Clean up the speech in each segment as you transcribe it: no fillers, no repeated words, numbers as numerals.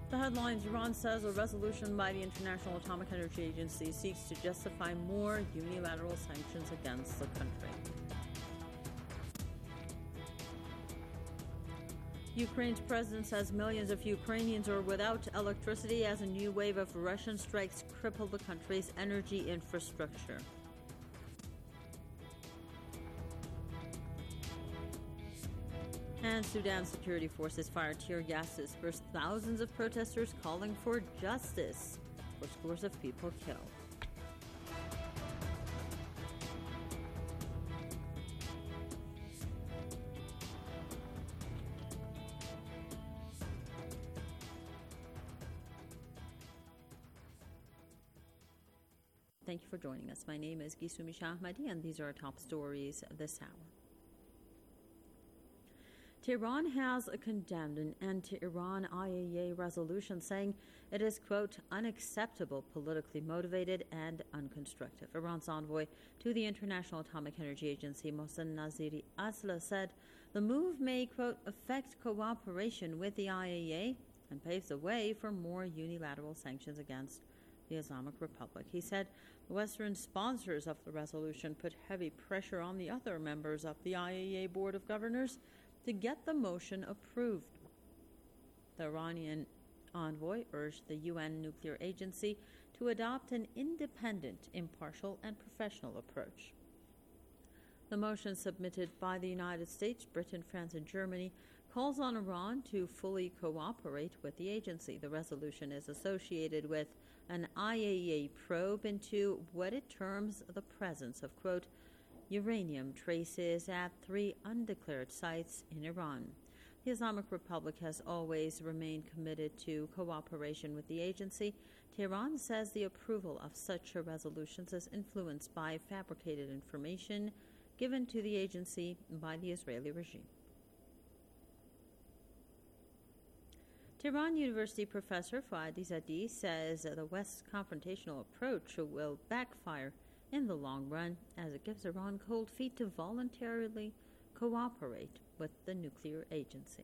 The headlines: Iran says a resolution by the International Atomic Energy Agency seeks to justify more unilateral sanctions against the country. Ukraine's president says millions of Ukrainians are without electricity as a new wave of Russian strikes cripple the country's energy infrastructure. And Sudan's security forces fired tear gas to disperse thousands of protesters calling for justice for scores of people killed. Thank you for joining us. My name is Gisumi Shahmadi, and these are our top stories this hour. Tehran has condemned an anti-Iran IAEA resolution, saying it is, quote, unacceptable, politically motivated, and unconstructive. Iran's envoy to the International Atomic Energy Agency, Mohsen Naziri Asla, said the move may, quote, affect cooperation with the IAEA and paves the way for more unilateral sanctions against the Islamic Republic. He said the Western sponsors of the resolution put heavy pressure on the other members of the IAEA Board of Governors to get the motion approved. The Iranian envoy urged the UN nuclear agency to adopt an independent, impartial, and professional approach. The motion submitted by the United States, Britain, France, and Germany calls on Iran to fully cooperate with the agency. The resolution is associated with an IAEA probe into what it terms the presence of, quote, uranium traces at 3 undeclared sites in Iran. The Islamic Republic has always remained committed to cooperation with the agency. Tehran says the approval of such resolutions is influenced by fabricated information given to the agency by the Israeli regime. Tehran University professor Fadi Zadi says the West's confrontational approach will backfire in the long run, as it gives Iran cold feet to voluntarily cooperate with the nuclear agency.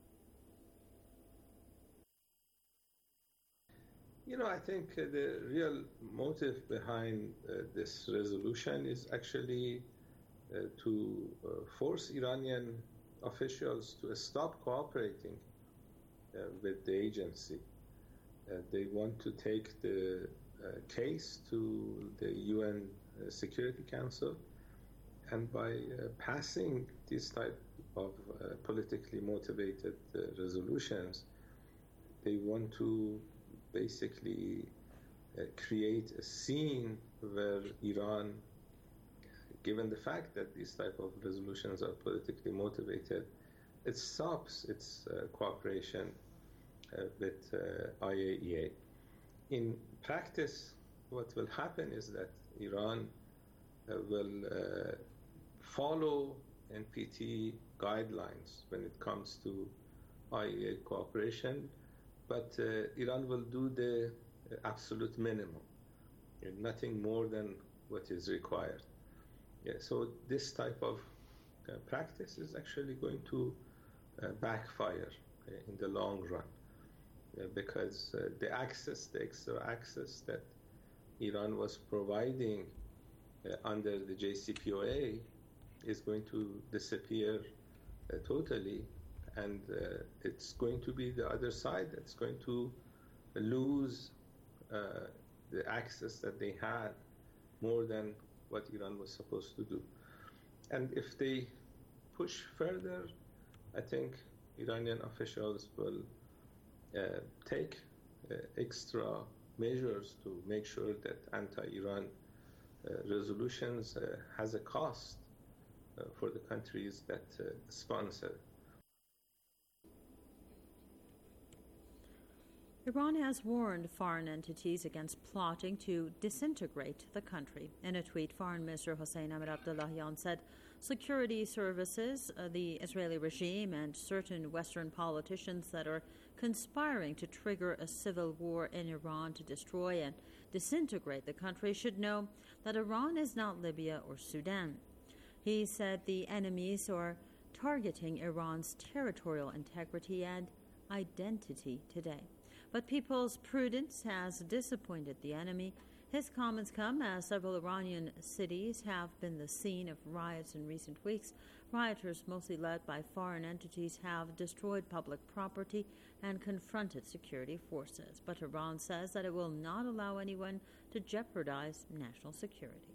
I think the real motive behind this resolution is actually to force Iranian officials to stop cooperating with the agency. They want to take the case to the UN Security Council, and by passing this type of politically motivated resolutions, they want to basically create a scene where Iran, given the fact that these type of resolutions are politically motivated, it stops its cooperation with IAEA. In practice, what will happen is that Iran will follow NPT guidelines when it comes to IAEA cooperation, but Iran will do the absolute minimum, nothing more than what is required. So this type of practice is actually going to backfire in the long run. Because the extra access that Iran was providing under the JCPOA is going to disappear totally, and it's going to be the other side that's going to lose the access that they had more than what Iran was supposed to do. And if they push further, I think Iranian officials will take extra measures to make sure that anti-Iran resolutions has a cost for the countries that sponsor. Iran has warned foreign entities against plotting to disintegrate the country. In a tweet, Foreign Minister Hossein Amir Abdullahian said security services, the Israeli regime, and certain Western politicians that are conspiring to trigger a civil war in Iran to destroy and disintegrate the country should know that Iran is not Libya or Sudan. He said the enemies are targeting Iran's territorial integrity and identity today. But people's prudence has disappointed the enemy. His comments come as several Iranian cities have been the scene of riots in recent weeks. Rioters, mostly led by foreign entities, have destroyed public property and confronted security forces. But Iran says that it will not allow anyone to jeopardize national security.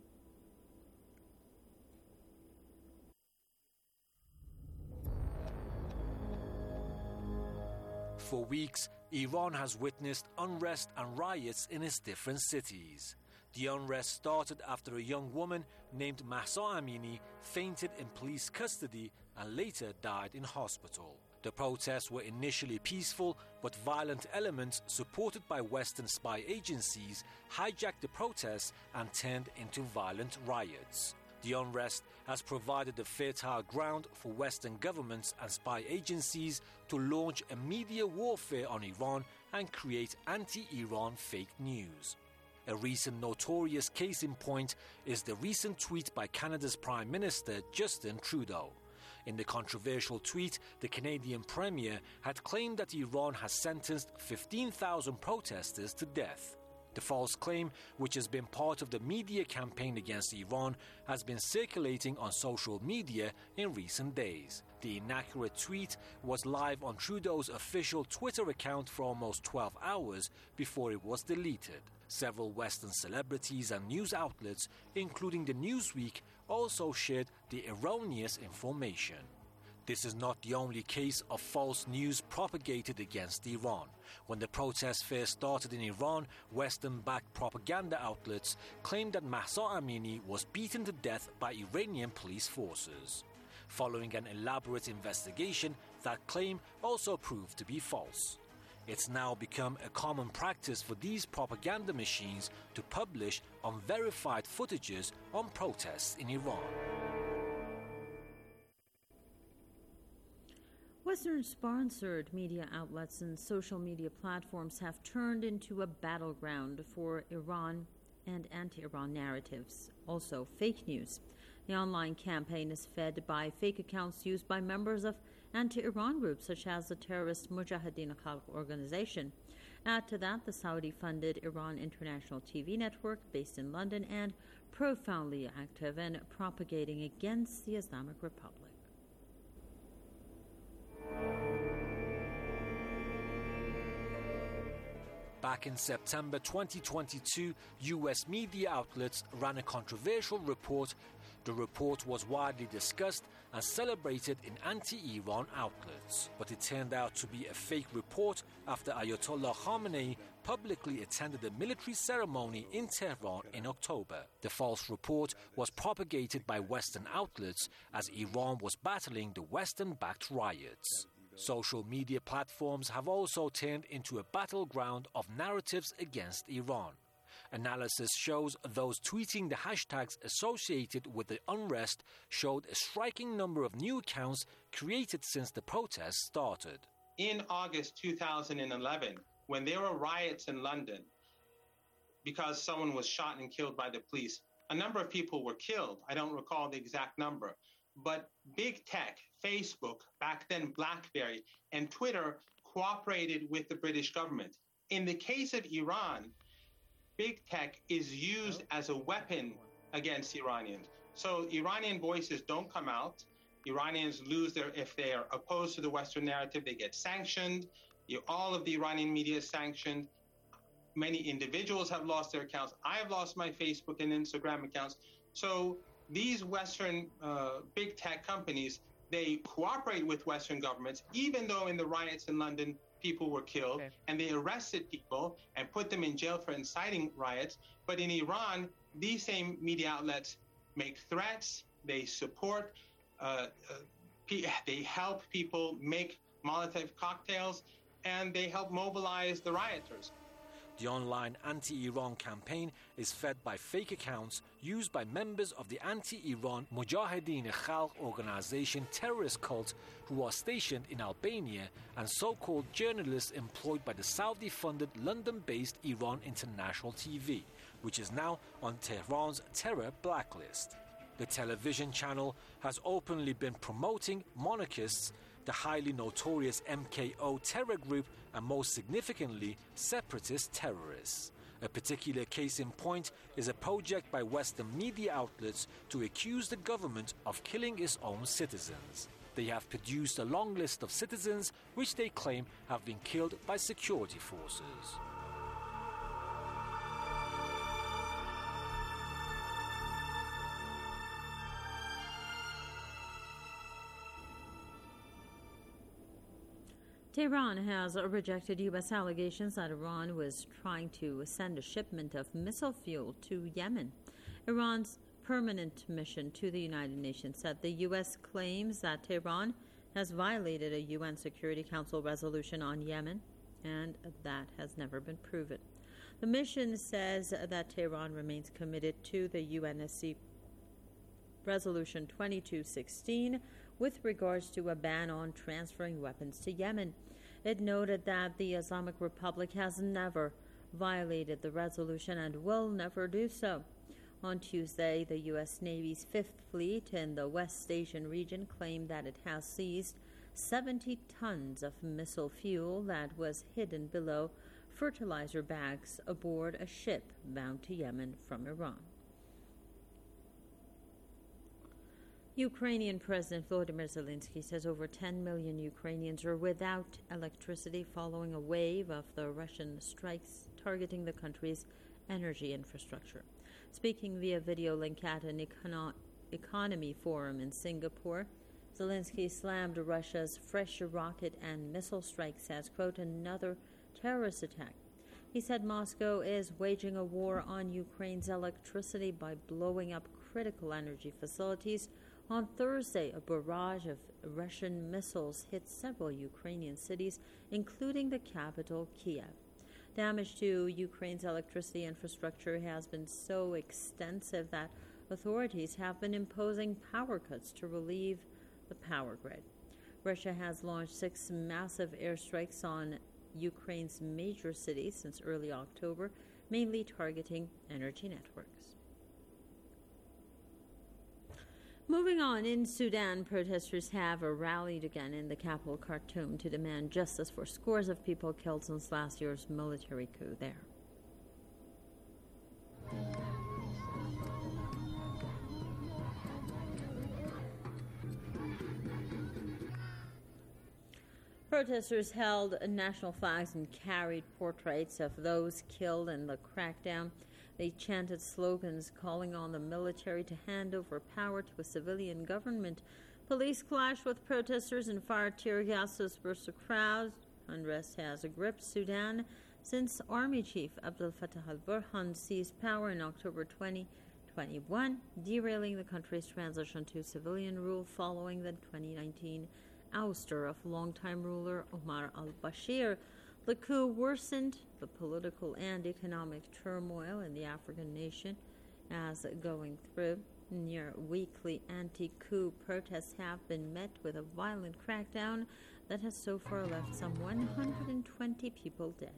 For weeks, Iran has witnessed unrest and riots in its different cities. The unrest started after a young woman named Mahsa Amini fainted in police custody and later died in hospital. The protests were initially peaceful, but violent elements supported by Western spy agencies hijacked the protests and turned into violent riots. The unrest has provided a fertile ground for Western governments and spy agencies to launch a media warfare on Iran and create anti-Iran fake news. A recent notorious case in point is the recent tweet by Canada's Prime Minister Justin Trudeau. In the controversial tweet, the Canadian Premier had claimed that Iran has sentenced 15,000 protesters to death. The false claim, which has been part of the media campaign against Iran, has been circulating on social media in recent days. The inaccurate tweet was live on Trudeau's official Twitter account for almost 12 hours before it was deleted. Several Western celebrities and news outlets, including the Newsweek, also shared the erroneous information. This is not the only case of false news propagated against Iran. When the protests first started in Iran, Western-backed propaganda outlets claimed that Mahsa Amini was beaten to death by Iranian police forces. Following an elaborate investigation, that claim also proved to be false. It's now become a common practice for these propaganda machines to publish unverified footages on protests in Iran. Western-sponsored media outlets and social media platforms have turned into a battleground for Iran and anti-Iran narratives, also fake news. The online campaign is fed by fake accounts used by members of anti-Iran groups such as the terrorist Mujahideen Khalq organization. Add to that the Saudi-funded Iran International TV network based in London and profoundly active in propagating against the Islamic Republic. Back in September 2022, U.S. media outlets ran a controversial report. The report was widely discussed and celebrated in anti-Iran outlets, but it turned out to be a fake report after Ayatollah Khamenei publicly attended a military ceremony in Tehran in October. The false report was propagated by Western outlets as Iran was battling the Western-backed riots. Social media platforms have also turned into a battleground of narratives against Iran. Analysis shows those tweeting the hashtags associated with the unrest showed a striking number of new accounts created since the protests started. In August 2011, when there were riots in London because someone was shot and killed by the police, a number of people were killed. I don't recall the exact number. But big tech, Facebook, back then BlackBerry, and Twitter cooperated with the British government. In the case of Iran, big tech is used as a weapon against Iranians. So Iranian voices don't come out. Iranians lose if they are opposed to the Western narrative, they get sanctioned. All of the Iranian media is sanctioned. Many individuals have lost their accounts. I have lost my Facebook and Instagram accounts. So these Western big tech companies, they cooperate with Western governments, even though in the riots in London, people were killed, and they arrested people and put them in jail for inciting riots. But in Iran, these same media outlets make threats, they support, they help people make Molotov cocktails, and they help mobilize the rioters. The online anti-Iran campaign is fed by fake accounts used by members of the anti-Iran Mujahideen Khalq organization terrorist cult who are stationed in Albania and so-called journalists employed by the Saudi-funded London-based Iran International TV, which is now on Tehran's terror blacklist. The television channel has openly been promoting monarchists, the highly notorious MKO terror group, and most significantly, separatist terrorists. A particular case in point is a project by Western media outlets to accuse the government of killing its own citizens. They have produced a long list of citizens which they claim have been killed by security forces. Tehran has rejected U.S. allegations that Iran was trying to send a shipment of missile fuel to Yemen. Iran's permanent mission to the United Nations said the U.S. claims that Tehran has violated a UN Security Council resolution on Yemen, and that has never been proven. The mission says that Tehran remains committed to the UNSC Resolution 2216 with regards to a ban on transferring weapons to Yemen. It noted that the Islamic Republic has never violated the resolution and will never do so. On Tuesday, the U.S. Navy's Fifth Fleet in the West Asian region claimed that it has seized 70 tons of missile fuel that was hidden below fertilizer bags aboard a ship bound to Yemen from Iran. Ukrainian President Volodymyr Zelensky says over 10 million Ukrainians are without electricity following a wave of the Russian strikes targeting the country's energy infrastructure. Speaking via video link at an economy forum in Singapore, Zelensky slammed Russia's fresh rocket and missile strikes as, quote, another terrorist attack. He said Moscow is waging a war on Ukraine's electricity by blowing up critical energy facilities. On Thursday, a barrage of Russian missiles hit several Ukrainian cities, including the capital, Kiev. Damage to Ukraine's electricity infrastructure has been so extensive that authorities have been imposing power cuts to relieve the power grid. Russia has launched 6 massive airstrikes on Ukraine's major cities since early October, mainly targeting energy networks. Moving on, in Sudan, protesters have rallied again in the capital Khartoum to demand justice for scores of people killed since last year's military coup there. Protesters held national flags and carried portraits of those killed in the crackdown. They chanted slogans calling on the military to hand over power to a civilian government. Police clashed with protesters and fired tear gas to disperse the crowd. Unrest has gripped Sudan since Army Chief Abdel Fattah al-Burhan seized power in October 2021, derailing the country's transition to civilian rule following the 2019 ouster of longtime ruler Omar al-Bashir. The coup worsened the political and economic turmoil in the African nation as going through. Near weekly anti-coup protests have been met with a violent crackdown that has so far left some 120 people dead.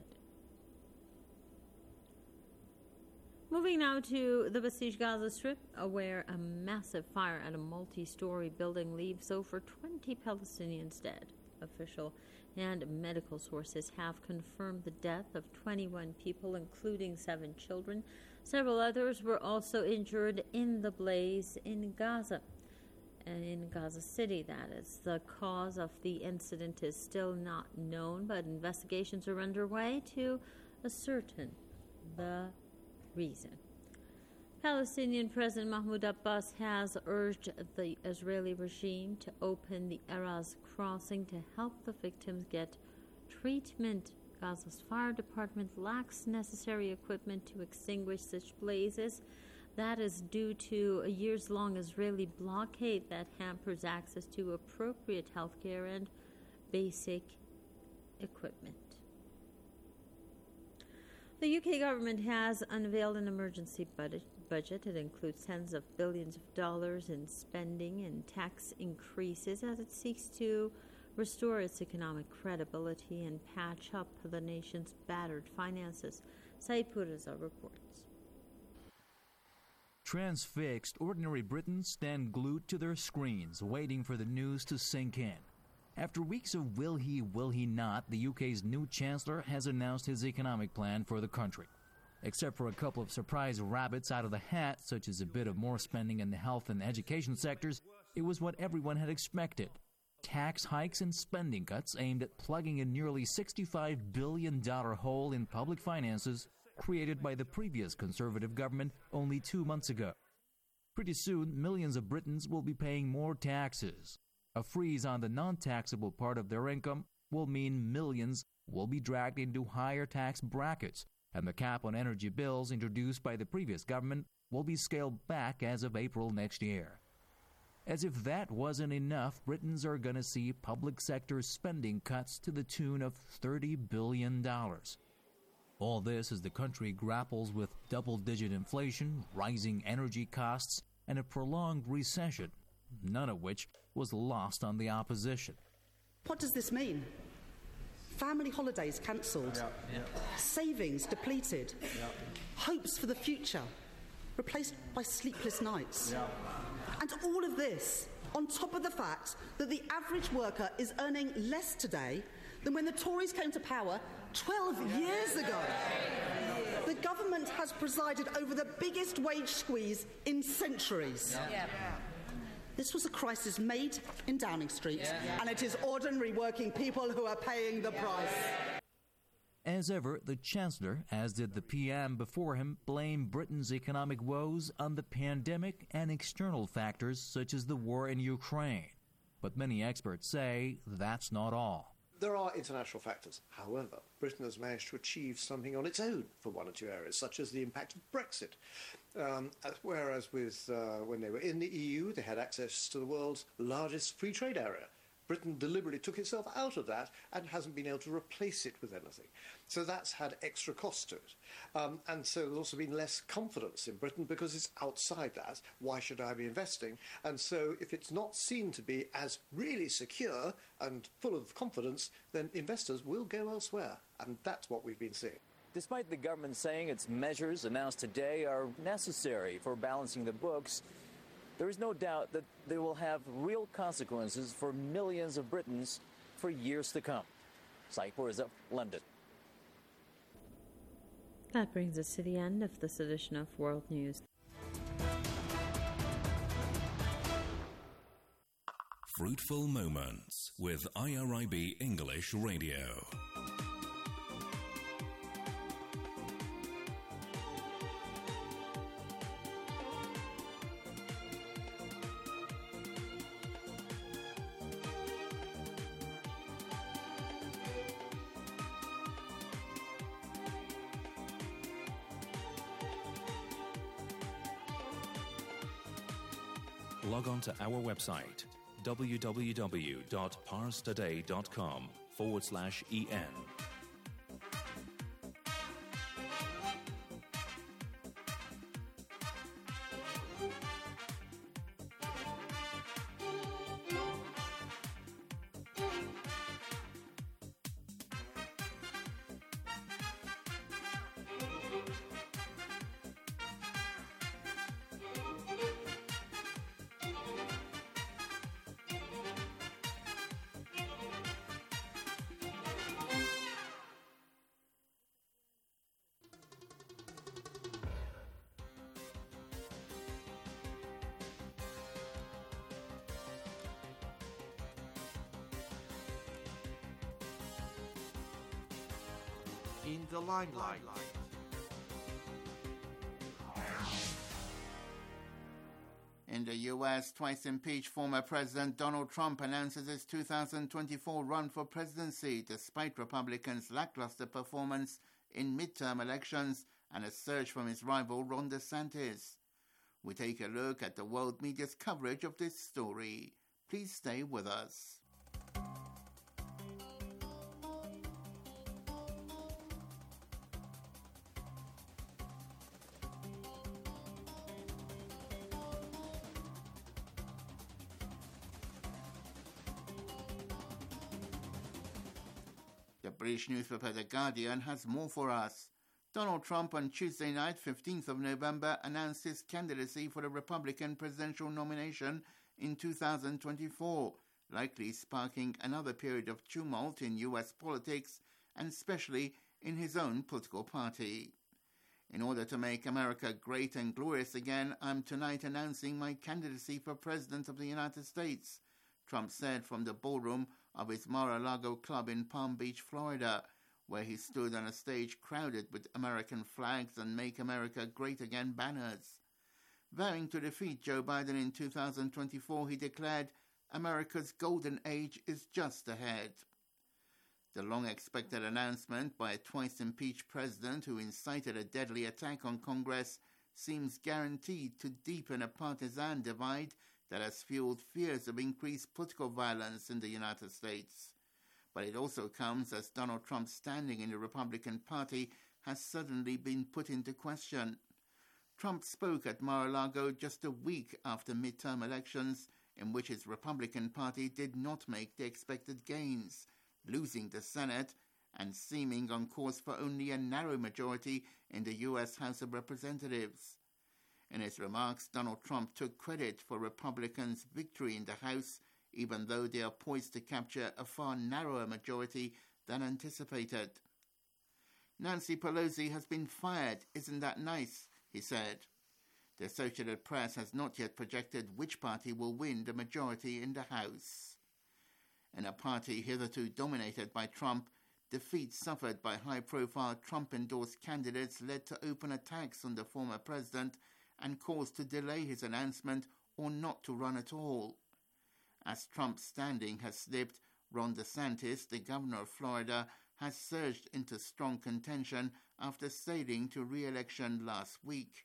Moving now to the besieged Gaza Strip, where a massive fire at a multi-story building leaves over 20 Palestinians dead. Official and medical sources have confirmed the death of 21 people, including 7 children. Several others were also injured in the blaze in Gaza, and in Gaza City, that is. The cause of the incident is still not known, but investigations are underway to ascertain the reason. Palestinian President Mahmoud Abbas has urged the Israeli regime to open the Erez crossing to help the victims get treatment. Gaza's fire department lacks necessary equipment to extinguish such blazes. That is due to a years-long Israeli blockade that hampers access to appropriate health care and basic equipment. The UK government has unveiled an emergency budget. It includes tens of billions of dollars in spending and tax increases as it seeks to restore its economic credibility and patch up the nation's battered finances. Said Puraza reports. Transfixed, ordinary Britons stand glued to their screens, waiting for the news to sink in. After weeks of will he not, the UK's new Chancellor has announced his economic plan for the country. Except for a couple of surprise rabbits out of the hat, such as a bit of more spending in the health and education sectors, it was what everyone had expected. Tax hikes and spending cuts aimed at plugging a nearly $65 billion hole in public finances created by the previous Conservative government only 2 months ago. Pretty soon, millions of Britons will be paying more taxes. A freeze on the non-taxable part of their income will mean millions will be dragged into higher tax brackets, and the cap on energy bills introduced by the previous government will be scaled back as of April next year. As if that wasn't enough, Britons are going to see public sector spending cuts to the tune of $30 billion. All this as the country grapples with double-digit inflation, rising energy costs, and a prolonged recession, none of which was lost on the opposition. What does this mean? Family holidays cancelled, savings depleted, hopes for the future replaced by sleepless nights. And all of this on top of the fact that the average worker is earning less today than when the Tories came to power 12 years ago. The government has presided over the biggest wage squeeze in centuries. This was a crisis made in Downing Street, and it is ordinary working people who are paying the price. As ever, the Chancellor, as did the PM before him, blamed Britain's economic woes on the pandemic and external factors such as the war in Ukraine. But many experts say that's not all. There are international factors. However, Britain has managed to achieve something on its own for one or two areas, such as the impact of Brexit. Whereas when they were in the EU, they had access to the world's largest free trade area. Britain deliberately took itself out of that and hasn't been able to replace it with anything. So that's had extra cost to it. And so there's also been less confidence in Britain because it's outside that. Why should I be investing? And so if it's not seen to be as really secure and full of confidence, then investors will go elsewhere. And that's what we've been seeing. Despite the government saying its measures announced today are necessary for balancing the books, there is no doubt that they will have real consequences for millions of Britons for years to come. Saeed Mirza, London. That brings us to the end of this edition of World News. Fruitful Moments with IRIB English Radio. Log on to our website, www.parstoday.com/EN. In the limelight. In the U.S., twice impeached former President Donald Trump announces his 2024 run for presidency despite Republicans' lackluster performance in midterm elections and a surge from his rival Ron DeSantis. We take a look at the world media's coverage of this story. Please stay with us. The British newspaper The Guardian has more for us. Donald Trump on Tuesday night, 15th of November, announced his candidacy for the Republican presidential nomination in 2024 likely sparking another period of tumult in U.S. politics and especially in his own political party. In order to make America great and glorious again, I'm tonight announcing my candidacy for President of the United States, Trump said from the ballroom of his Mar-a-Lago club in Palm Beach, Florida, where he stood on a stage crowded with American flags and Make America Great Again banners. Vowing to defeat Joe Biden in 2024, he declared, "America's golden age is just ahead." The long-expected announcement by a twice-impeached president who incited a deadly attack on Congress seems guaranteed to deepen a partisan divide that has fueled fears of increased political violence in the United States. But it also comes as Donald Trump's standing in the Republican Party has suddenly been put into question. Trump spoke at Mar-a-Lago just a week after midterm elections in which his Republican Party did not make the expected gains, losing the Senate and seeming on course for only a narrow majority in the U.S. House of Representatives. In his remarks, Donald Trump took credit for Republicans' victory in the House, even though they are poised to capture a far narrower majority than anticipated. "Nancy Pelosi has been fired, isn't that nice?" he said. The Associated Press has not yet projected which party will win the majority in the House. In a party hitherto dominated by Trump, defeats suffered by high-profile Trump-endorsed candidates led to open attacks on the former president and caused to delay his announcement or not to run at all. As Trump's standing has slipped, Ron DeSantis, the governor of Florida, has surged into strong contention after sailing to re-election last week.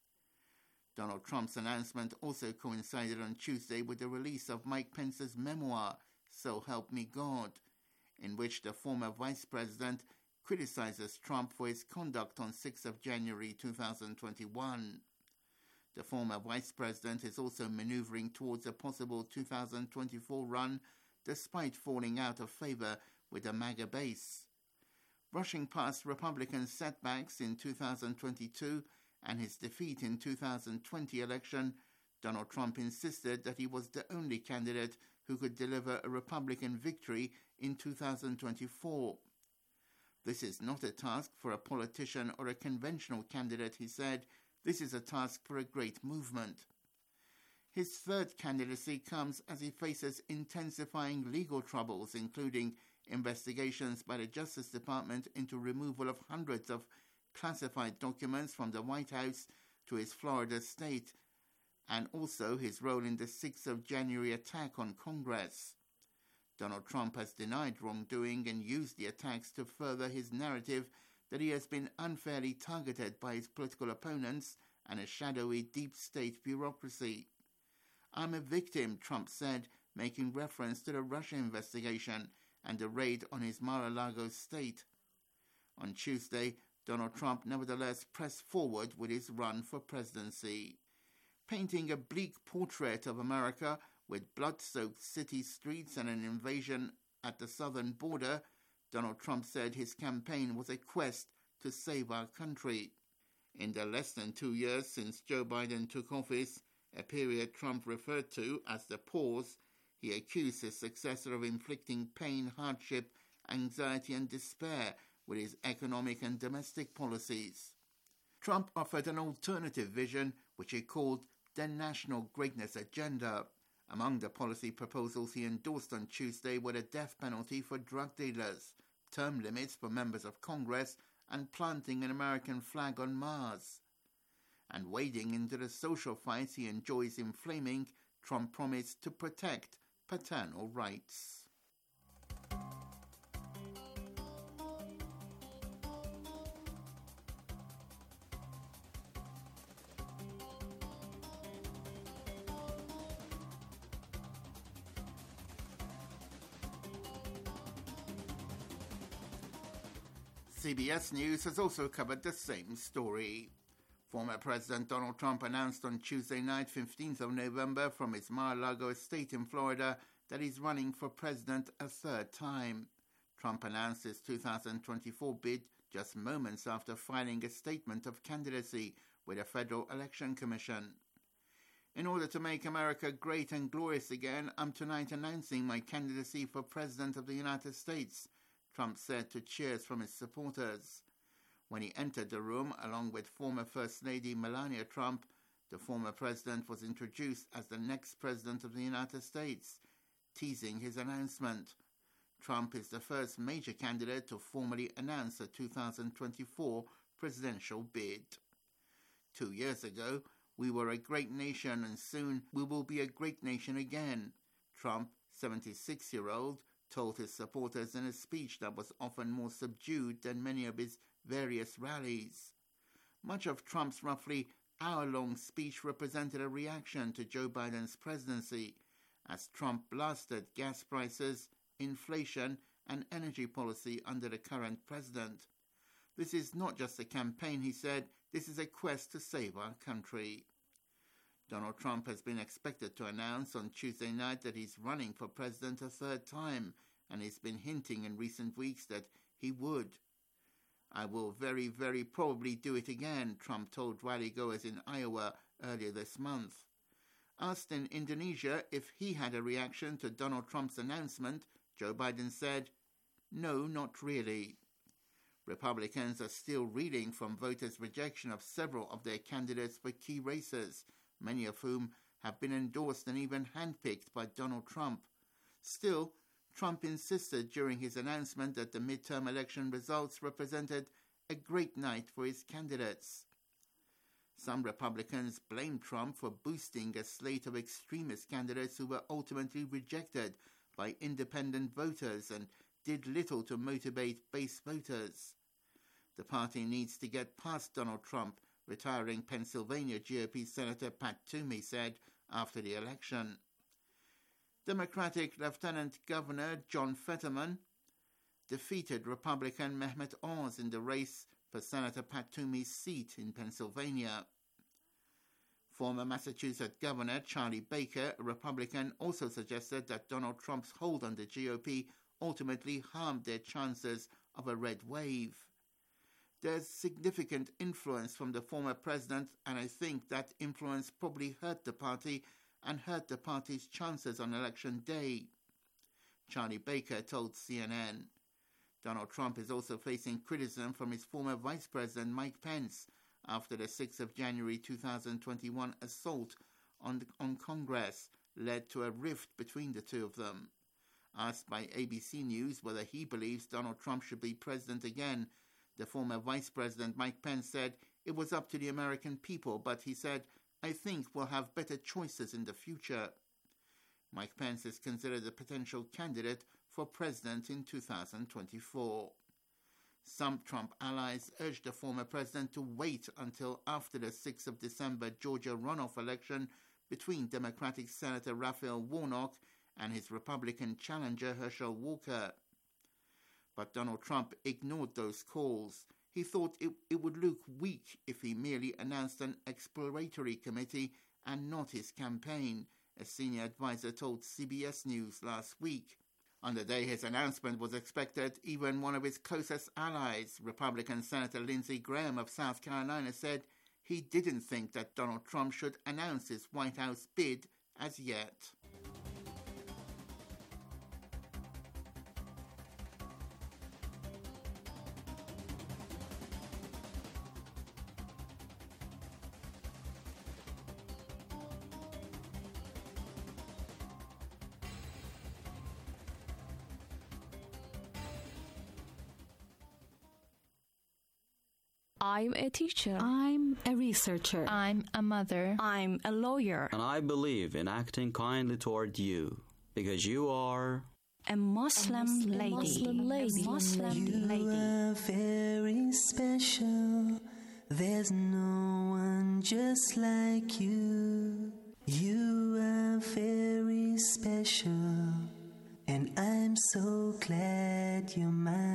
Donald Trump's announcement also coincided on Tuesday with the release of Mike Pence's memoir, So Help Me God, in which the former vice president criticizes Trump for his conduct on 6th of January 2021. The former vice president is also maneuvering towards a possible 2024 run despite falling out of favor with the MAGA base. Brushing past Republican setbacks in 2022 and his defeat in 2020 election, Donald Trump insisted that he was the only candidate who could deliver a Republican victory in 2024. "This is not a task for a politician or a conventional candidate," he said. "This is a task for a great movement." His third candidacy comes as he faces intensifying legal troubles, including investigations by the Justice Department into removal of hundreds of classified documents from the White House to his Florida state, and also his role in the 6th of January attack on Congress. Donald Trump has denied wrongdoing and used the attacks to further his narrative that he has been unfairly targeted by his political opponents and a shadowy deep state bureaucracy. "I'm a victim," Trump said, making reference to the Russia investigation and the raid on his Mar-a-Lago state. On Tuesday, Donald Trump nevertheless pressed forward with his run for presidency. Painting a bleak portrait of America with blood-soaked city streets and an invasion at the southern border, Donald Trump said his campaign was a quest to save our country. In the less than 2 years since Joe Biden took office, a period Trump referred to as the pause, he accused his successor of inflicting pain, hardship, anxiety and despair with his economic and domestic policies. Trump offered an alternative vision, which he called the National Greatness Agenda. Among the policy proposals he endorsed on Tuesday were the death penalty for drug dealers, term limits for members of Congress, and planting an American flag on Mars. And wading into the social fights he enjoys inflaming, Trump promised to protect paternal rights. CBS News has also covered the same story. Former President Donald Trump announced on Tuesday night, 15th of November, from his Mar-a-Lago estate in Florida that he's running for president a third time. Trump announced his 2024 bid just moments after filing a statement of candidacy with the Federal Election Commission. In order to make America great and glorious again, I'm tonight announcing my candidacy for President of the United States, Trump said to cheers from his supporters. When he entered the room, along with former First Lady Melania Trump, the former president was introduced as the next President of the United States, teasing his announcement. Trump is the first major candidate to formally announce a 2024 presidential bid. 2 years ago, we were a great nation and soon we will be a great nation again, Trump, 76-year-old, told his supporters in a speech that was often more subdued than many of his various rallies. Much of Trump's roughly hour-long speech represented a reaction to Joe Biden's presidency, as Trump blasted gas prices, inflation, and energy policy under the current president. This is not just a campaign, he said, this is a quest to save our country. Donald Trump has been expected to announce on Tuesday night that he's running for president a third time, and he's been hinting in recent weeks that he would. I will very, very probably do it again, Trump told rally-goers in Iowa earlier this month. Asked in Indonesia if he had a reaction to Donald Trump's announcement, Joe Biden said, "No, not really." Republicans are still reeling from voters' rejection of several of their candidates for key races, many of whom have been endorsed and even handpicked by Donald Trump. Still, Trump insisted during his announcement that the midterm election results represented a great night for his candidates. Some Republicans blamed Trump for boosting a slate of extremist candidates who were ultimately rejected by independent voters and did little to motivate base voters. The party needs to get past Donald Trump, retiring Pennsylvania GOP Senator Pat Toomey said after the election. Democratic Lieutenant Governor John Fetterman defeated Republican Mehmet Oz in the race for Senator Pat Toomey's seat in Pennsylvania. Former Massachusetts Governor Charlie Baker, a Republican, also suggested that Donald Trump's hold on the GOP ultimately harmed their chances of a red wave. There's significant influence from the former president, and I think that influence probably hurt the party and hurt the party's chances on election day, Charlie Baker told CNN. Donald Trump is also facing criticism from his former vice president Mike Pence after the 6th of January 2021 assault on Congress led to a rift between the two of them. Asked by ABC News whether he believes Donald Trump should be president again, the former vice president Mike Pence said it was up to the American people, but he said, "I think we'll have better choices in the future." Mike Pence is considered a potential candidate for president in 2024. Some Trump allies urged the former president to wait until after the 6th of December Georgia runoff election between Democratic Senator Raphael Warnock and his Republican challenger Herschel Walker. But Donald Trump ignored those calls. He thought it would look weak if he merely announced an exploratory committee and not his campaign, a senior advisor told CBS News last week. On the day his announcement was expected, even one of his closest allies, Republican Senator Lindsey Graham of South Carolina, said he didn't think that Donald Trump should announce his White House bid as yet. I'm a teacher. I'm a researcher. I'm a mother. I'm a lawyer. And I believe in acting kindly toward you, because you are a Muslim lady. You are very special. There's no one just like you. You are very special, and I'm so glad you're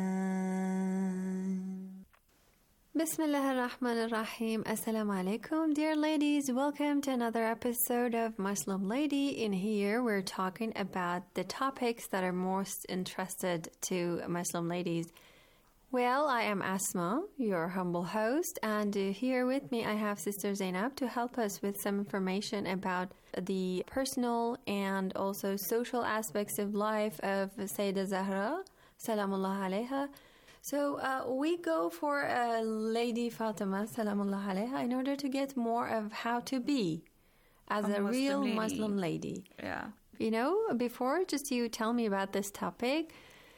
mine. Bismillah ar-Rahman ar-Rahim. Assalamu alaikum. Dear ladies, welcome to another episode of Muslim Lady. In here, we're talking about the topics that are most interested to Muslim ladies. Well, I am Asma, your humble host, and here with me I have Sister Zainab to help us with some information about the personal and also social aspects of life of Sayyidah Zahra, Salamullah alayha. So we go for Lady Fatima, Salamullah alayha, in order to get more of how to be as a real Muslim lady. Yeah. You know, before just you tell me about this topic,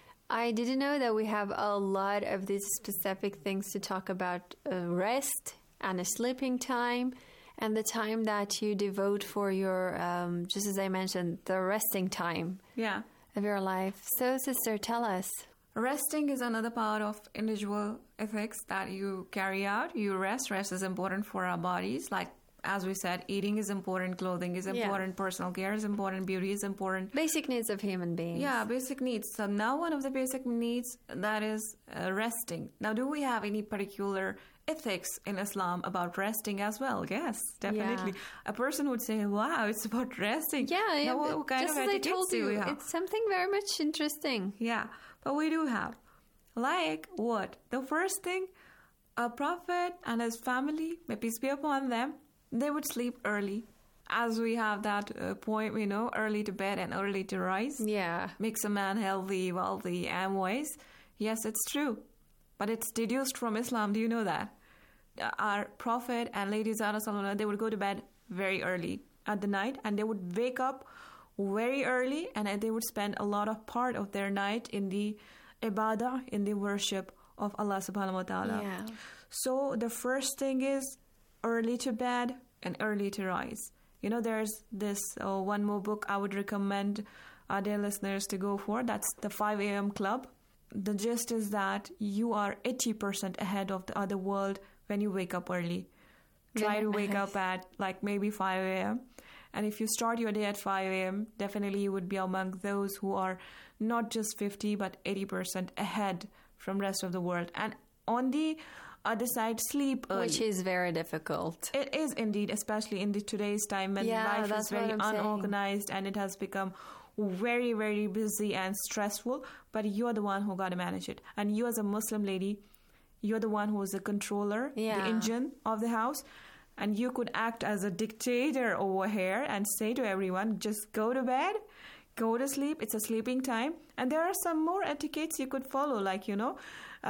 I didn't know that we have a lot of these specific things to talk about rest and a sleeping time and the time that you devote for your, just as I mentioned, the resting time of your life. So, sister, tell us. Resting is another part of individual ethics that you carry out. You rest. Rest is important for our bodies. Like, as we said, eating is important, clothing is important, personal care is important, beauty is important. Basic needs of human beings. Yeah, basic needs. So now one of the basic needs, that is resting. Now, do we have any particular ethics in Islam about resting as well? Yes, definitely. Yeah. A person would say, wow, it's about resting. Yeah, now, what kind just of as I etiquettes told do we you, have? it's something very much interesting. Yeah, but we do have. Like what? The first thing, a prophet and his family, may peace be upon them, they would sleep early. As we have that point, we know, early to bed and early to rise. Yeah. Makes a man healthy, wealthy, and wise. Yes, it's true. But it's deduced from Islam. Do you know that? Our Prophet and Lady Zahra, they would go to bed very early at the night, and they would wake up very early, and they would spend a lot of part of their night in the ibadah, in the worship of Allah subhanahu wa ta'ala. Yeah. So the first thing is early to bed and early to rise. You know, there's this one more book I would recommend our dear listeners to go for. That's the 5 a.m. Club. The gist is that you are 80% ahead of the other world when you wake up early. Try to wake up at like maybe 5 a.m. And if you start your day at 5 a.m., definitely you would be among those who are not just 50 but 80% ahead from rest of the world. And on the other side, sleep early. Which is very difficult. It is indeed, especially in today's time when life is very unorganized and it has become very, very busy and stressful. But you're the one who got to manage it. And you as a Muslim lady, you're the one who is the controller, the engine of the house. And you could act as a dictator over here and say to everyone, just go to bed, go to sleep. It's a sleeping time. And there are some more etiquettes you could follow, like, you know,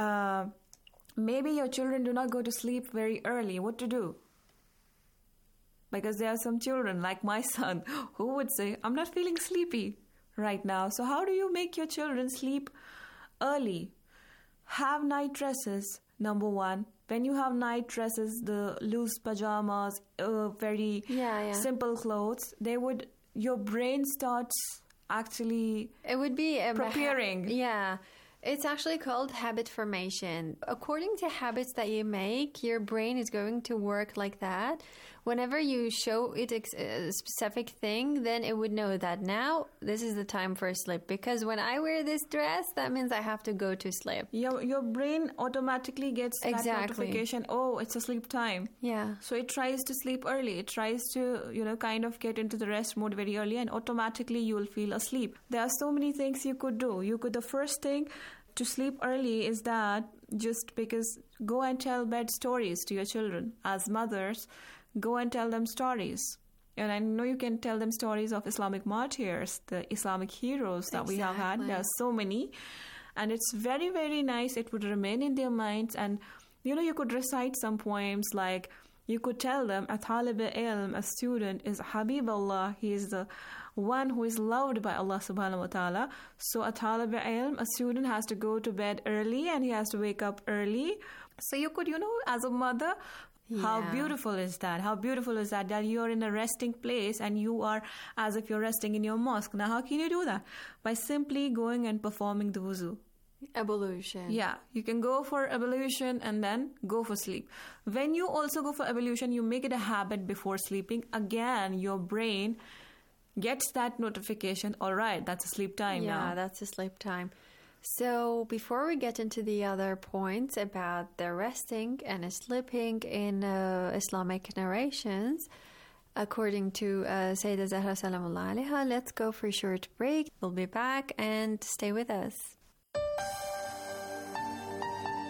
maybe your children do not go to sleep very early. What to do? Because there are some children, like my son, who would say, I'm not feeling sleepy right now. So how do you make your children sleep early? Have night dresses, number one. When you have night dresses, the loose pajamas, very simple clothes, your brain starts actually preparing. It's actually called habit formation. According to habits that you make, your brain is going to work like that. Whenever you show it a specific thing, then it would know that now this is the time for sleep. Because when I wear this dress, that means I have to go to sleep. Your brain automatically gets that notification, oh, it's a sleep time. Yeah. So it tries to sleep early. It tries to, kind of get into the rest mode very early, and automatically you will feel asleep. There are so many things you could do. The first thing to sleep early is that just because go and tell bed stories to your children. As mothers, go and tell them stories. And I know you can tell them stories of Islamic martyrs, the Islamic heroes that we have had. There are so many. And it's very, very nice. It would remain in their minds. And, you could recite some poems like, you could tell them, a talib ilm, a student, is Habib Allah. He is the one who is loved by Allah subhanahu wa ta'ala. So a talib ilm, a student, has to go to bed early and he has to wake up early. So you could, as a mother, how beautiful is that? How beautiful is that you're in a resting place and you are as if you're resting in your mosque. Now, how can you do that? By simply going and performing the wuzu. Ablution. Yeah, you can go for ablution and then go for sleep. When you also go for ablution, you make it a habit before sleeping. Again, your brain gets that notification. All right, that's a sleep time now. Yeah, that's a sleep time. So before we get into the other points about the resting and sleeping in Islamic narrations, according to Sayyidah Zahra Salamullah alayha, let's go for a short break. We'll be back and stay with us.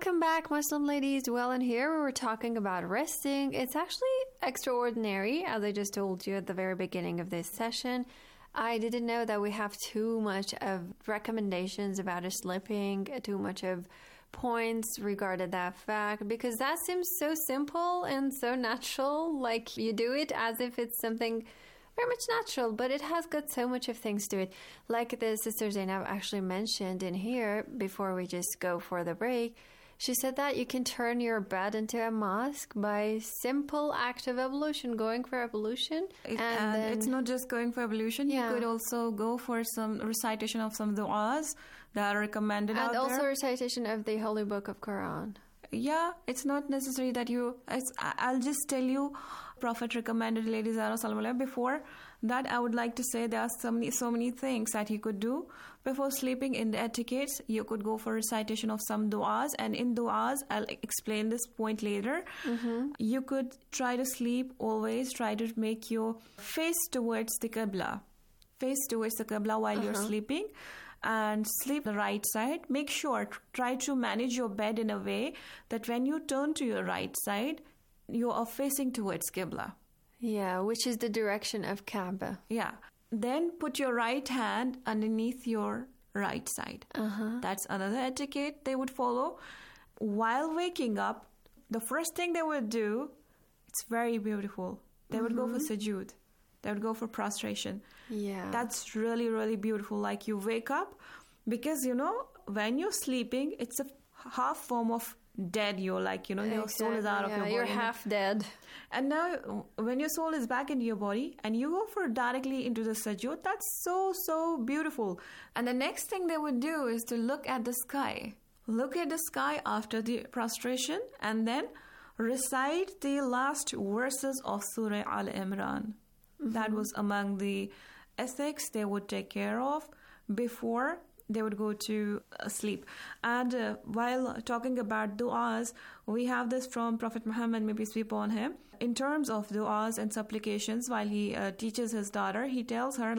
Welcome back, Muslim ladies. Well, in here we were talking about resting. It's actually extraordinary, as I just told you at the very beginning of this session. I didn't know that we have too much of recommendations about sleeping, too much of points regarding that fact, because that seems so simple and so natural. Like you do it as if it's something very much natural, but it has got so much of things to it. Like the Sister Zainab actually mentioned in here before we just go for the break, she said that you can turn your bed into a mosque by simple act of ablution, going for ablution. And it's not just going for ablution. You could also go for some recitation of some du'as that are recommended out there. And also recitation of the Holy Book of Quran. Yeah, it's not necessary that I'll just tell you, Prophet recommended Lady Zahra Salamullah. Before that, I would like to say there are so many things that you could do. Before sleeping, in the etiquettes, you could go for recitation of some du'as. And in du'as, I'll explain this point later. You could try to sleep, always try to make your face towards the Qibla. Face towards the Qibla while you're sleeping. And sleep the right side. Make sure, try to manage your bed in a way that when you turn to your right side, you are facing towards Qibla. Yeah, which is the direction of Kaaba. Yeah. Then put your right hand underneath your right side. That's another etiquette they would follow. While waking up, the first thing they would do, it's very beautiful. They would go for sujood. They would go for prostration. Yeah. That's really, really beautiful. Like you wake up, because, when you're sleeping, it's a half form of dead. You're like, your soul is out of your body. You're half dead. And now when your soul is back into your body and you go for directly into the sujood, that's so, so beautiful. And the next thing they would do is to look at the sky. Look at the sky after the prostration and then recite the last verses of Surah Al-Imran. That was among the ethics they would take care of before they would go to sleep. And while talking about du'as, we have this from Prophet Muhammad, may peace be upon him. In terms of du'as and supplications, while he teaches his daughter, he tells her,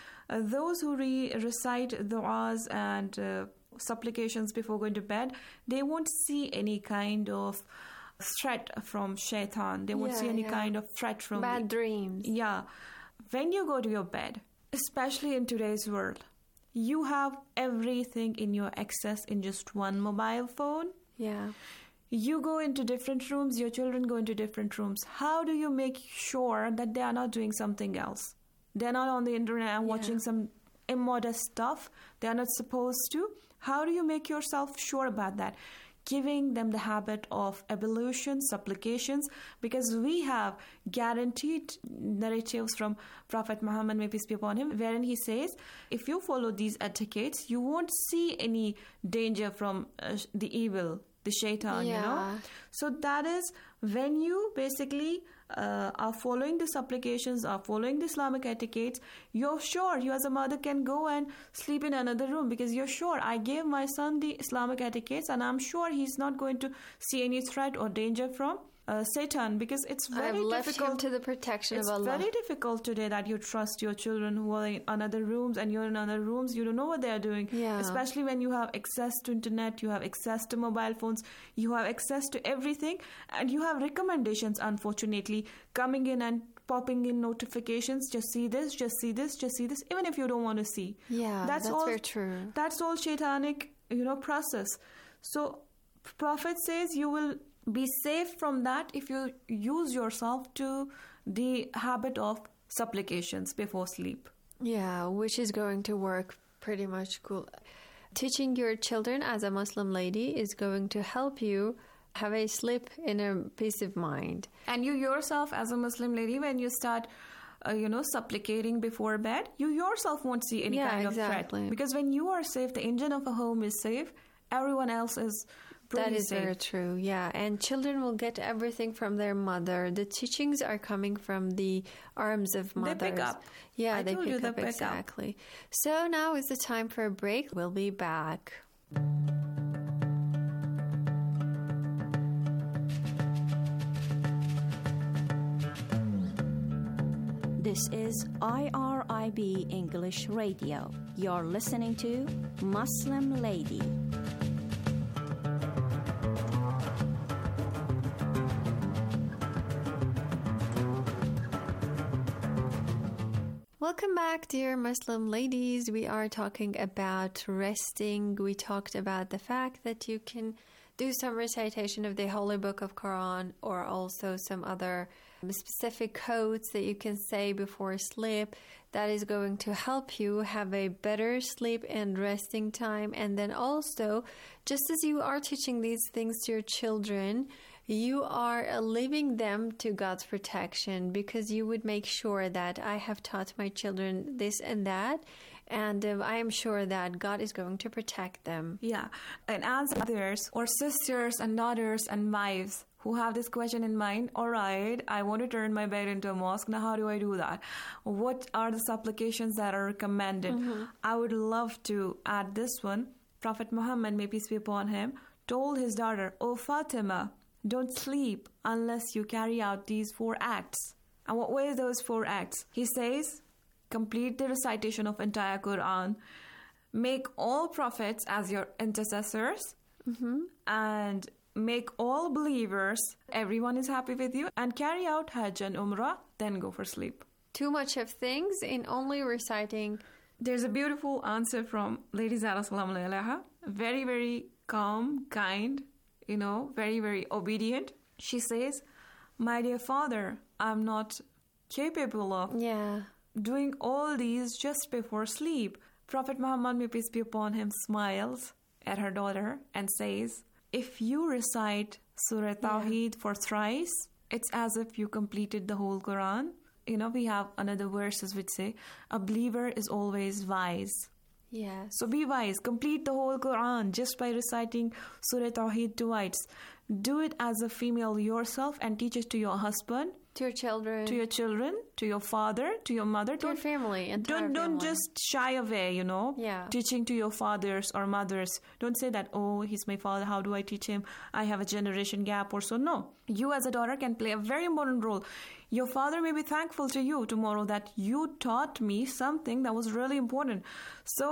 those who recite du'as and supplications before going to bed, they won't see any kind of threat from shaitan. They won't see any kind of threat from bad dreams. Yeah. When you go to your bed, especially in today's world, you have everything in your access in just one mobile phone. Yeah. You go into different rooms, your children go into different rooms. How do you make sure that they are not doing something else? They're not on the internet and watching some immodest stuff they are not supposed to. How do you make yourself sure about that? Giving them the habit of ablution, supplications, because we have guaranteed narratives from Prophet Muhammad, may peace be upon him, wherein he says, if you follow these etiquettes, you won't see any danger from the evil, the shaitan, So that is when you basically are following the supplications, are following the Islamic etiquettes, you're sure you as a mother can go and sleep in another room because you're sure I gave my son the Islamic etiquettes and I'm sure he's not going to see any threat or danger from Satan, because it's very difficult. I've left him to the protection of Allah. It's very difficult today that you trust your children who are in other rooms and you're in other rooms. You don't know what they're doing. Yeah. Especially when you have access to internet, you have access to mobile phones, you have access to everything, and you have recommendations, unfortunately, coming in and popping in notifications. Just see this, just see this, just see this, even if you don't want to see. Yeah, that's all, very true. That's all shaitanic, process. So Prophet says you will be safe from that if you use yourself to the habit of supplications before sleep. Yeah, which is going to work pretty much cool. Teaching your children as a Muslim lady is going to help you have a sleep in a peace of mind. And you yourself as a Muslim lady, when you start supplicating before bed, you yourself won't see any kind of threat. Because when you are safe, the engine of a home is safe, everyone else is that is very true, yeah. And children will get everything from their mother. The teachings are coming from the arms of mothers. They pick up. Yeah, they pick up, exactly. So now is the time for a break. We'll be back. This is IRIB English Radio. You're listening to Muslim Lady. Welcome back, dear Muslim ladies. We are talking about resting. We talked about the fact that you can do some recitation of the Holy Book of Quran, or also some other specific codes that you can say before sleep that is going to help you have a better sleep and resting time. And then also, just as you are teaching these things to your children, you are leaving them to God's protection, because you would make sure that I have taught my children this and that, and I am sure that God is going to protect them. Yeah, and as others or sisters and daughters and wives who have this question in mind, all right, I want to turn my bed into a mosque. Now, how do I do that? What are the supplications that are recommended? I would love to add this one. Prophet Muhammad, may peace be upon him, told his daughter, "O Fatima, don't sleep unless you carry out these 4 acts." And what were those 4 acts? He says, complete the recitation of entire Quran, make all prophets as your intercessors, and make all believers, everyone is happy with you, and carry out Hajj and Umrah, then go for sleep. Too much of things in only reciting. There's a beautiful answer from Lady Zara Salaam Alaiha. Very, very calm, kind, very, very obedient. She says, "My dear father, I'm not capable of doing all these just before sleep." Prophet Muhammad, may peace be upon him, smiles at her daughter and says, "If you recite Surah Tawheed for thrice, it's as if you completed the whole Quran." We have another verses which say, "A believer is always wise." Yes. So be wise. Complete the whole Quran just by reciting Surah Tawheed twice. Do it as a female yourself and teach it to your husband, to your children, to your father, to your mother, to your family. Don't just shy away, teaching to your fathers or mothers. Don't say that, "Oh, he's my father, how do I teach him? I have a generation gap or so." No. You as a daughter can play a very important role. Your father may be thankful to you tomorrow that you taught me something that was really important. So,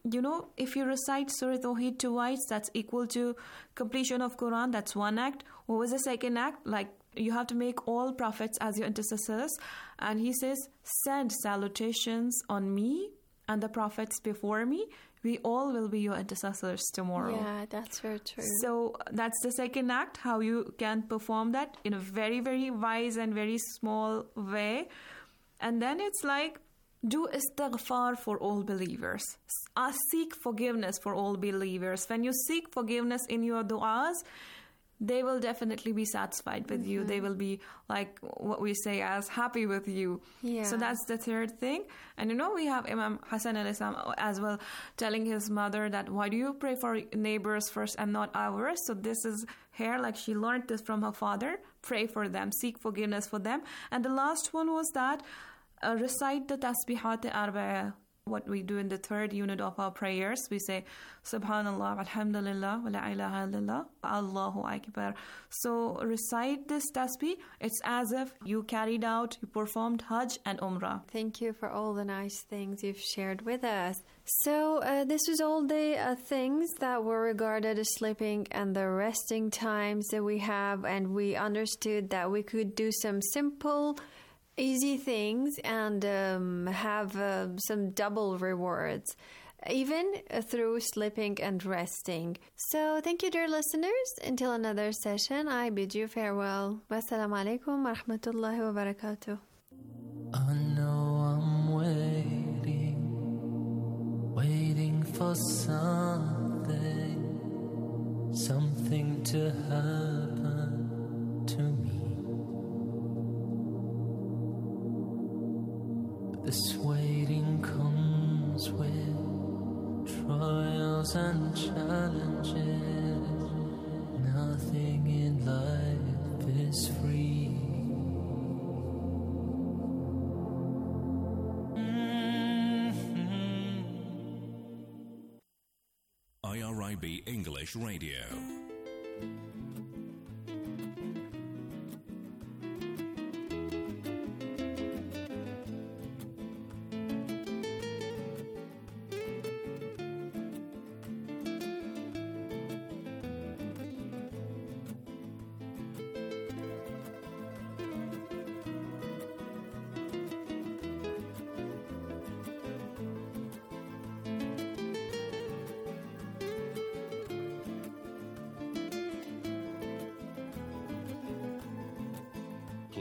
if you recite Surah Tawheed twice, that's equal to completion of Quran. That's 1 act. What was the second act? You have to make all prophets as your intercessors. And he says, "Send salutations on me and the prophets before me. We all will be your intercessors tomorrow." Yeah, that's very true. So that's the second act, how you can perform that in a very, very wise and very small way. And then it's do istighfar for all believers. Seek forgiveness for all believers. When you seek forgiveness in your du'as, they will definitely be satisfied with you. They will be what we say as happy with you. Yeah. So that's the third thing. And we have Imam Hassan al-Islam as well telling his mother that, "Why do you pray for neighbors first and not ours?" So this is here, she learned this from her father. Pray for them, seek forgiveness for them. And the last one was that recite the tasbihat arba'ah. What we do in the 3rd unit of our prayers, we say, "Subhanallah, alhamdulillah, wa la ilaha illallah, Allahu Akbar." So recite this tasbih. It's as if you carried out, you performed Hajj and Umrah. Thank you for all the nice things you've shared with us. So this was all the things that were regarded as sleeping and the resting times that we have, and we understood that we could do some simple, easy things and have some double rewards, even through sleeping and resting. So thank you, dear listeners. Until another session, I bid you farewell. Wassalamu alaikum wa rahmatullahi wa barakatuh. I know I'm waiting for something to happen to me. This waiting comes with trials and challenges. Nothing in life is free. IRIB English Radio.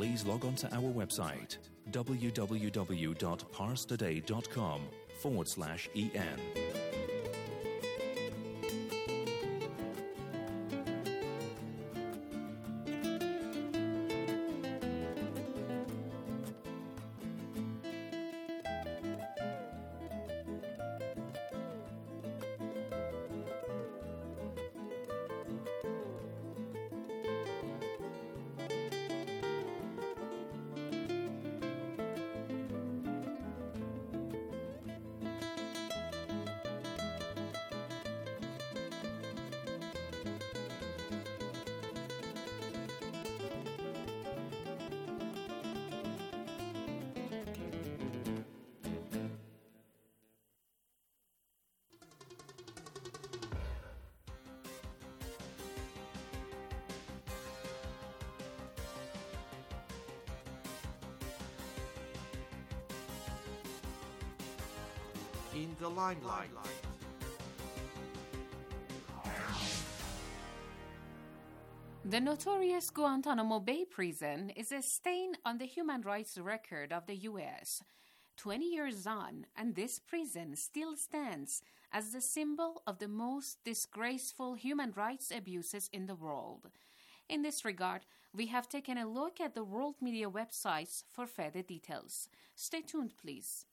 please log on to our website www.parstoday.com/en. In the limelight. The notorious Guantanamo Bay prison is a stain on the human rights record of the U.S. 20 years on, and this prison still stands as the symbol of the most disgraceful human rights abuses in the world. In this regard, we have taken a look at the world media websites for further details. Stay tuned, please.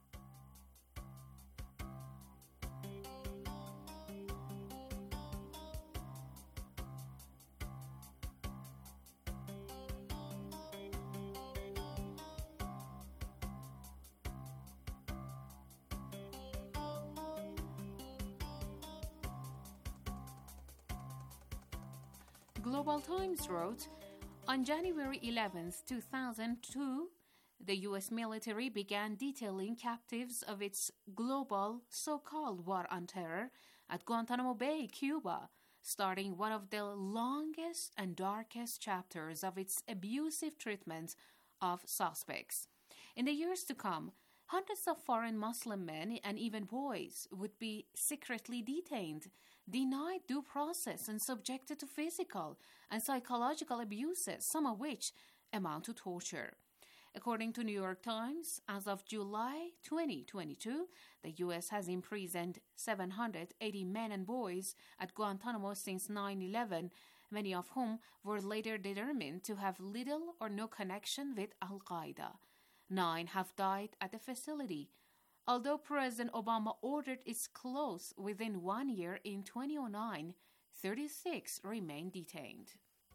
Global Times wrote, on January 11, 2002, the U.S. military began detailing captives of its global so-called war on terror at Guantanamo Bay, Cuba, starting one of the longest and darkest chapters of its abusive treatment of suspects. In the years to come, hundreds of foreign Muslim men and even boys would be secretly detained, denied due process, and subjected to physical and psychological abuses, some of which amount to torture. According to New York Times, as of July 2022, the U.S. has imprisoned 780 men and boys at Guantanamo since 9/11, many of whom were later determined to have little or no connection with Al-Qaeda. 9 have died at the facility. Although President Obama ordered its close within 1 year in 2009, 36 remain detained.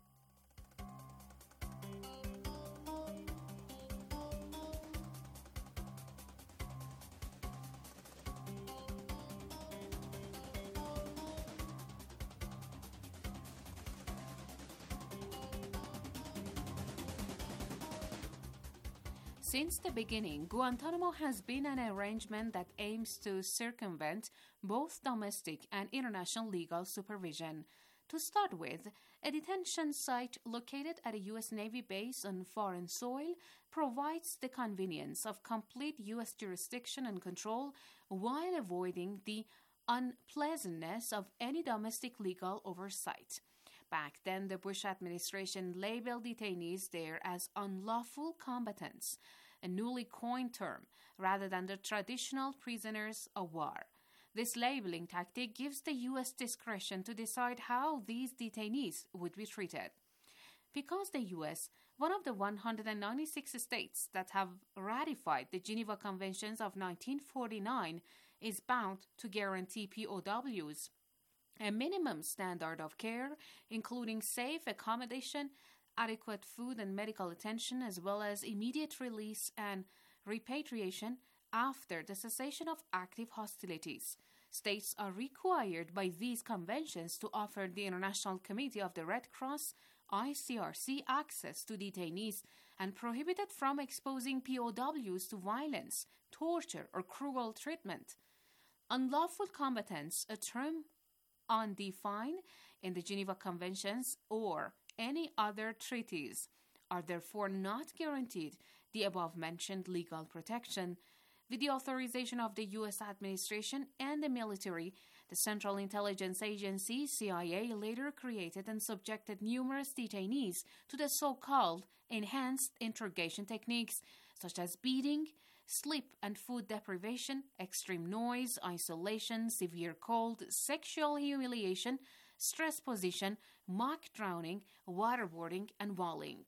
Since the beginning, Guantanamo has been an arrangement that aims to circumvent both domestic and international legal supervision. To start with, a detention site located at a U.S. Navy base on foreign soil provides the convenience of complete U.S. jurisdiction and control while avoiding the unpleasantness of any domestic legal oversight. Back then, the Bush administration labeled detainees there as unlawful combatants, a newly coined term, rather than the traditional prisoners of war. This labeling tactic gives the U.S. discretion to decide how these detainees would be treated. Because the U.S., one of the 196 states that have ratified the Geneva Conventions of 1949, is bound to guarantee POWs a minimum standard of care, including safe accommodation, adequate food and medical attention, as well as immediate release and repatriation after the cessation of active hostilities. States are required by these conventions to offer the International Committee of the Red Cross, ICRC, access to detainees and prohibited from exposing POWs to violence, torture, or cruel treatment. Unlawful combatants, a term undefined in the Geneva Conventions or any other treaties, are therefore not guaranteed the above-mentioned legal protection. With the authorization of the U.S. administration and the military, The Central Intelligence Agency, CIA, later created and subjected numerous detainees to the so-called enhanced interrogation techniques, such as beating, sleep and food deprivation, extreme noise, isolation, severe cold, sexual humiliation, stress position, mock drowning, waterboarding, and walling.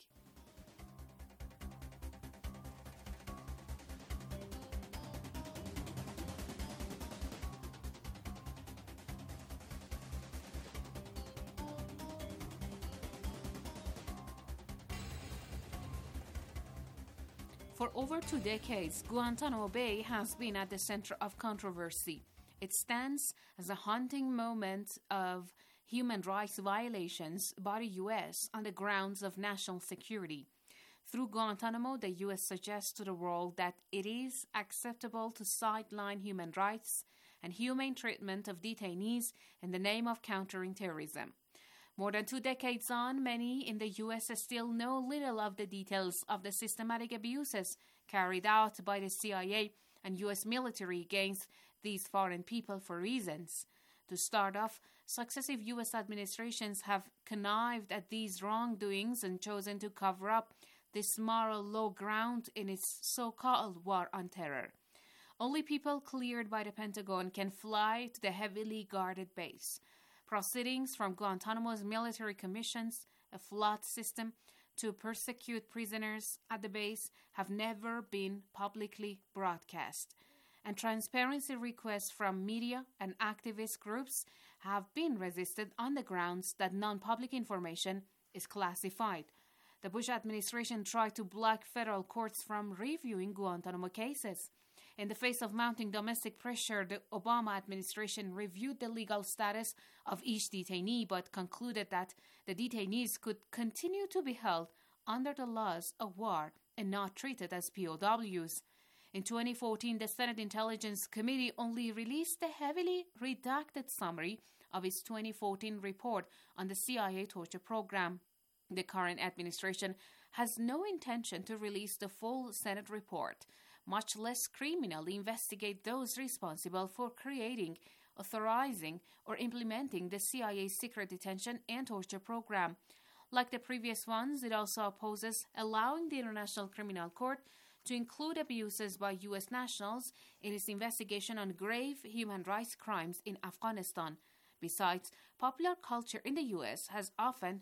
For over 2 decades, Guantanamo Bay has been at the center of controversy. It stands as a haunting moment of human rights violations by the U.S. on the grounds of national security. Through Guantanamo, the U.S. suggests to the world that it is acceptable to sideline human rights and humane treatment of detainees in the name of countering terrorism. More than 2 decades on, many in the U.S. still know little of the details of the systematic abuses carried out by the CIA and U.S. military against these foreign people for reasons. To start off, successive U.S. administrations have connived at these wrongdoings and chosen to cover up this moral low ground in its so-called war on terror. Only people cleared by the Pentagon can fly to the heavily guarded base. Proceedings from Guantanamo's military commissions, a flawed system to persecute prisoners at the base, have never been publicly broadcast. And transparency requests from media and activist groups have been resisted on the grounds that non-public information is classified. The Bush administration tried to block federal courts from reviewing Guantanamo cases. In the face of mounting domestic pressure, the Obama administration reviewed the legal status of each detainee but concluded that the detainees could continue to be held under the laws of war and not treated as POWs. In 2014, the Senate Intelligence Committee only released a heavily redacted summary of its 2014 report on the CIA torture program. The current administration has no intention to release the full Senate report, much less criminally investigate those responsible for creating, authorizing, or implementing the CIA's secret detention and torture program. Like the previous ones, it also opposes allowing the International Criminal Court to include abuses by U.S. nationals in its investigation on grave human rights crimes in Afghanistan. Besides, popular culture in the U.S. has often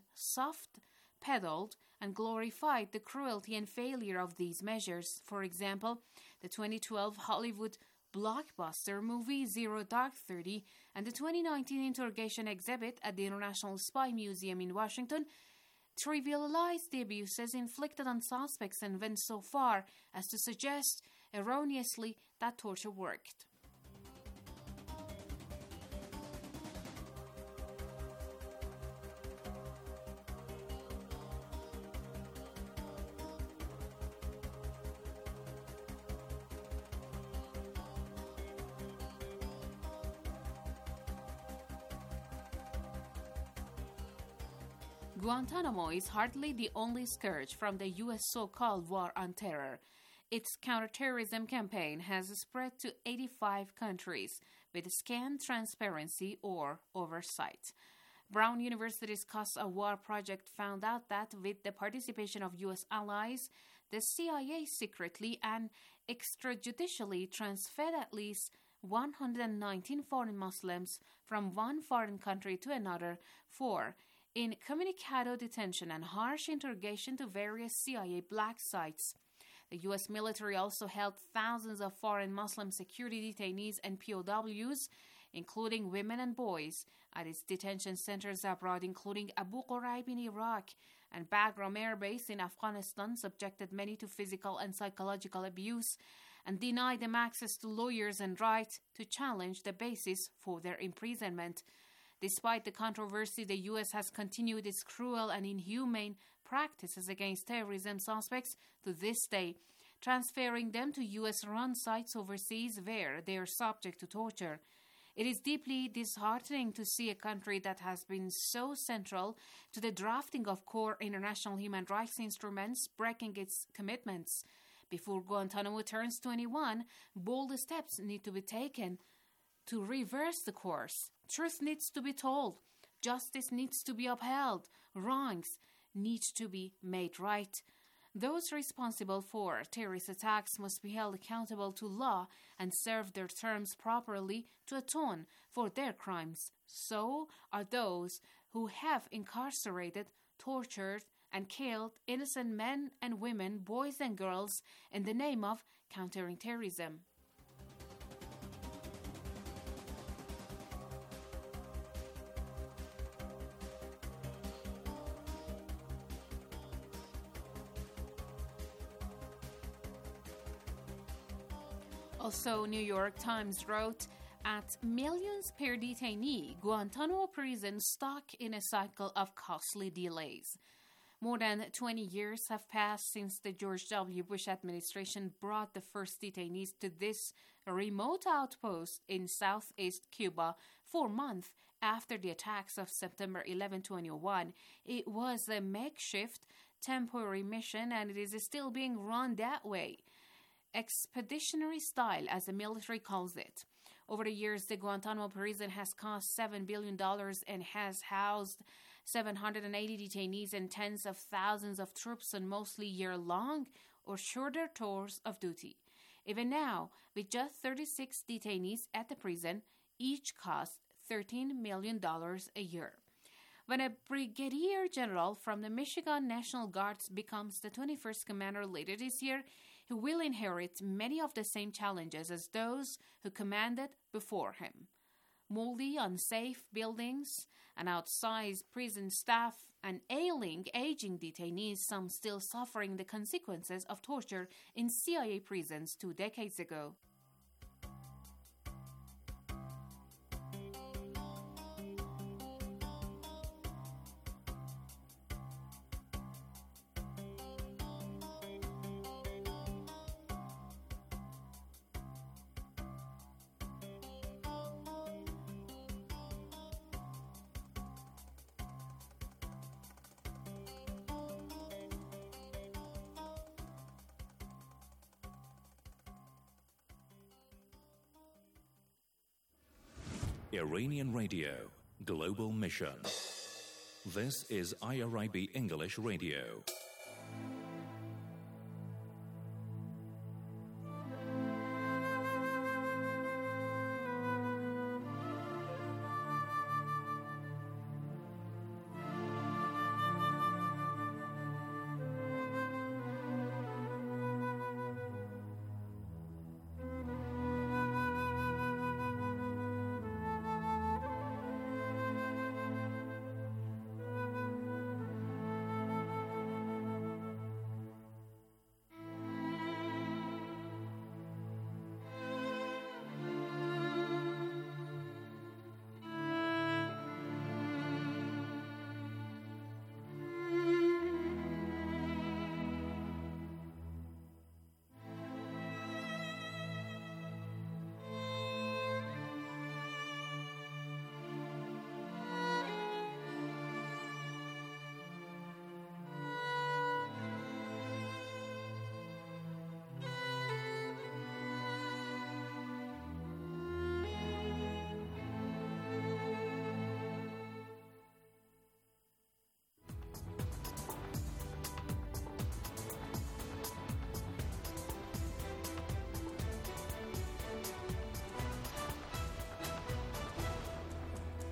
soft-pedaled and glorified the cruelty and failure of these measures. For example, the 2012 Hollywood blockbuster movie Zero Dark 30 and the 2019 interrogation exhibit at the International Spy Museum in Washington trivialized the abuses inflicted on suspects and went so far as to suggest erroneously that torture worked. Guantanamo is hardly the only scourge from the U.S. so-called war on terror. Its counterterrorism campaign has spread to 85 countries with scant transparency or oversight. Brown University's Casa War project found out that with the participation of U.S. allies, the CIA secretly and extrajudicially transferred at least 119 foreign Muslims from one foreign country to another for incommunicado detention and harsh interrogation to various CIA black sites. The U.S. military also held thousands of foreign Muslim security detainees and POWs, including women and boys, at its detention centers abroad, including Abu Ghraib in Iraq and Bagram Air Base in Afghanistan, subjected many to physical and psychological abuse, and denied them access to lawyers and right to challenge the basis for their imprisonment. Despite the controversy, the U.S. has continued its cruel and inhumane practices against terrorism suspects to this day, transferring them to U.S.-run sites overseas where they are subject to torture. It is deeply disheartening to see a country that has been so central to the drafting of core international human rights instruments breaking its commitments. Before Guantanamo turns 21, bold steps need to be taken to reverse the course. Truth needs to be told. Justice needs to be upheld. Wrongs need to be made right. Those responsible for terrorist attacks must be held accountable to law and serve their terms properly to atone for their crimes. So are those who have incarcerated, tortured, and killed innocent men and women, boys and girls, in the name of countering terrorism. Also, New York Times wrote, at millions per detainee, Guantanamo prison stuck in a cycle of costly delays. More than 20 years have passed since the George W. Bush administration brought the first detainees to this remote outpost in southeast Cuba 4 months after the attacks of September 11, 2001. It was a makeshift, temporary mission, and it is still being run that way. Expeditionary style, as the military calls it. Over the years, the Guantanamo prison has cost $7 billion and has housed 780 detainees and tens of thousands of troops on mostly year-long or shorter tours of duty. Even now, with just 36 detainees at the prison, each costs $13 million a year. When a brigadier general from the Michigan National Guards becomes the 21st commander later this year, he will inherit many of the same challenges as those who commanded before him. Moldy, unsafe buildings, an outsized prison staff, and ailing, aging detainees, some still suffering the consequences of torture in CIA prisons 2 decades ago. Iranian Radio, Global Mission. This is IRIB English Radio.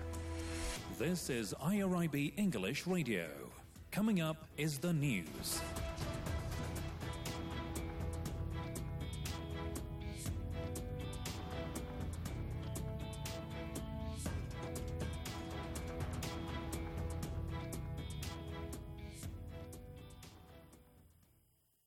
This is IRIB English Radio. Coming up is the news.